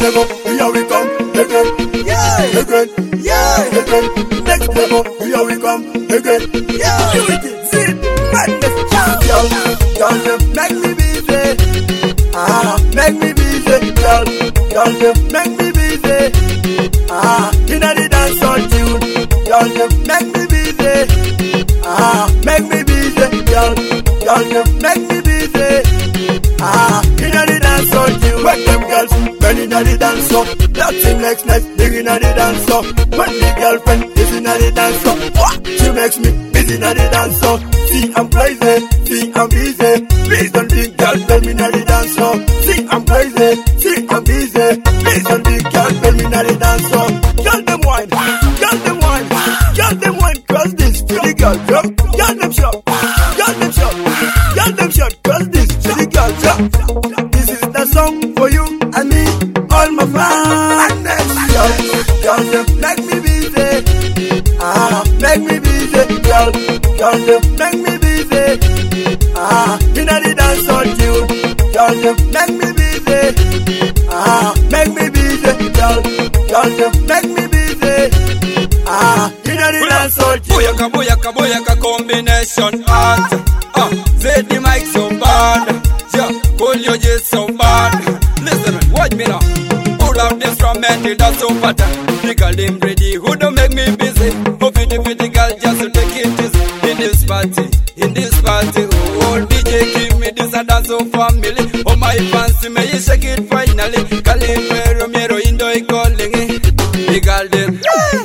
level, here we come again. Yeah, again. Yeah, again. Next level, here we come again. Yeah, unity, see, madness. Girl, girl, make me busy. Make me busy, girl. Girl, make me busy. Inna the dance on tune. Girl, make me busy. Make me busy, girl. Girl, make me busy. Inna the dance on tune. Make them girls bend inna the dance up. That team next night, big inna the dance up. When the girlfriend is inna the dance up, she makes me busy inna the dance up. See I'm crazy, see I'm busy. Please don't think girl, bend me inna the dance up. See I'm crazy, see I'm busy. Please don't think girl, bend me inna the dance up. Girl them wine, girl them wine, girl them wine. Cross this to the girl drop. Girl them shot, girl them shot, girl them shot. Cross this to the girl drop. This is the song for you and me, all my fans. Girl, girl, make me busy. Make me busy, girl. Girl, make me busy. Inna the dance on tune. Girl, make me busy. Make me busy, girl. Girl, make me busy. Inna the dance on tune. Boyaka, boyaka, boyaka combination art. Say the mic so bad. Yeah, call your J so bad. Listen, watch me now. Pull out the instrument, that's so fat. The girl them ready, who don't make me busy. Oh, pretty girl, just to take it easy. In this party, in this party. Oh, DJ give me this and that's so family. Oh, my fancy, may you shake it finally. Calimero, mero, indo, calling it. The girl them,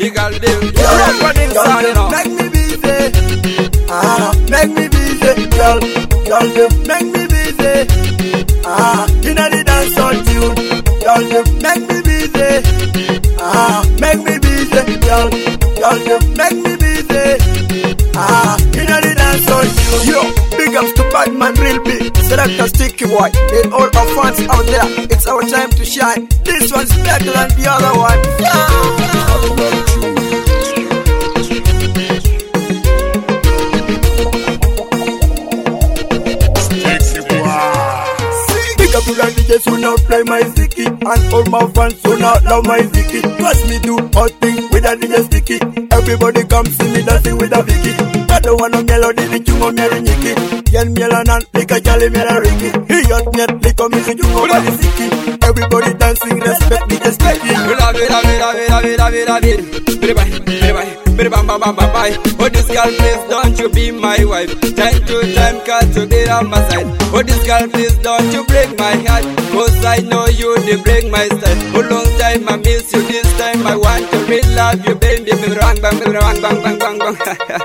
girl, make me busy. Make me busy, girl. Girl, make me busy. Inna the dance on tune. Girl, make me busy. Make me busy, girl. Girl, make me busy. Inna the dance on tune. Yo, big ups to Batman Real Big. Select a sticky boy. And all our fans out there, it's our time to shine. This one's better than the other one. To the DJs who now play my sticky, and all my fans who now love my sticky. Watch me do hot thing with a DJ sticky. Everybody come see me dancing with a Vicky. I don't want no melody, the chungo meri niki. Yen melanan, lika jali mera Ricky. He hot net, lika misi chungo bali sticky. Everybody dancing, respect DJ sticky. Oh, this girl, please don't you be my wife. Time to time, got to be on my side. Oh, this girl, please don't you break my heart. Cause I know you, they break my style. For long time, I miss you. This time, I want to real love you, baby. Bang, bang, bang, bang, bang, bang, bang.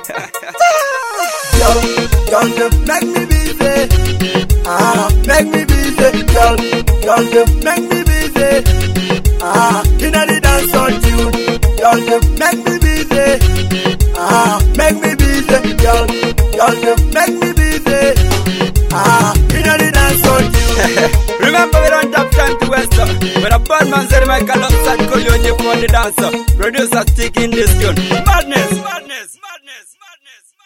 Girl, make me busy. Make me busy, girl. Girl, make me busy. Inna the dance on tune. Girl, make me busy. Make me busy, girl. Girl, make me busy. Inna the dance on tune. Remember we don't have time to waste. When a bad man said Michael upside Colonji for the dancer. Producer stick in this tune. Madness, madness, madness, madness.